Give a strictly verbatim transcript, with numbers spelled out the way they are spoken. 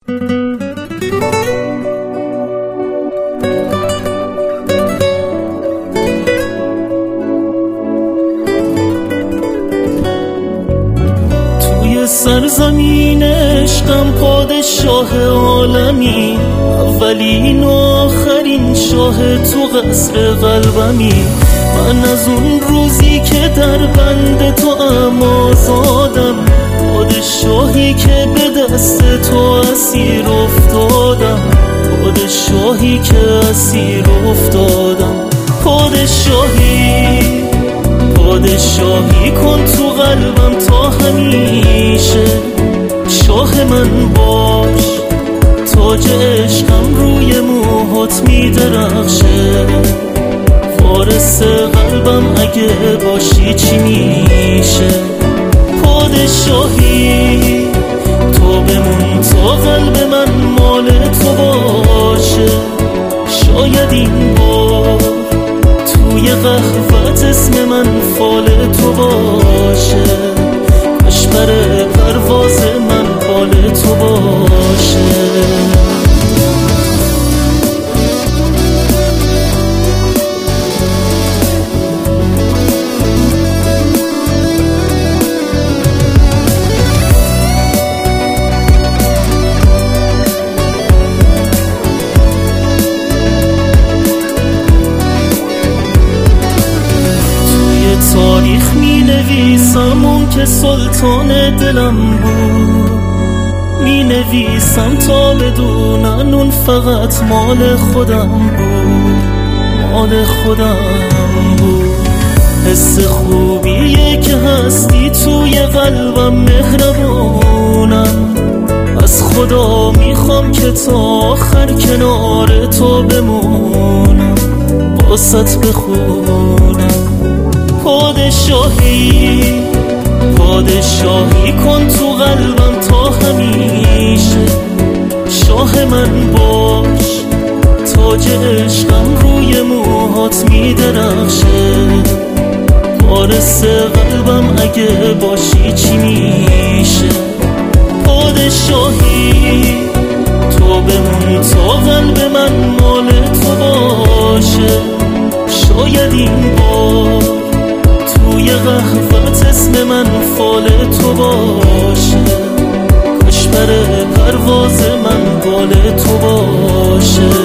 توی سرزمین عشقم پادشاه عالمی، اولین و آخرین شاه تو قصر قلبمی. من از اون روزی که در بند تو ام آزادم، پادشاهی که به دست تو اسیر افتادم، پادشاهی که اسیر افتادم. پادشاهی پادشاهی کن تو قلبم تا همیشه، شاه من باش، تاج عشقم روی موهات میدرخشه. وارث قلبم اگه باشی چی میشه؟ پادشاهی تو بمون تا قلب من مال تو باشه. شاید این بار توی قهوت اسم من فال تو باشه، کاش بر پرواز من بال تو باشه. تاریخ می نویسم اون که سلطان دلم بود، می نویسم تا بدونن اون فقط مال خودم بود، مال خودم بود. حس خوبیه که هستی توی قلبم مهربونم، از خدا میخوام که تا آخر کنار تو بمونم، باست بخونم. پادشاهی پادشاهی کن تو قلبم تا همیشه، شاه من باش، تاج عشقم روی موهات میدرخشه. وارث قلبم اگه باشی چی میشه؟ پادشاهی تو بمون تا قلب من مال تو باشه. شاید این بار توی قهوت اسم من فال تو باشه، کاش بر پرواز من بال تو باشه.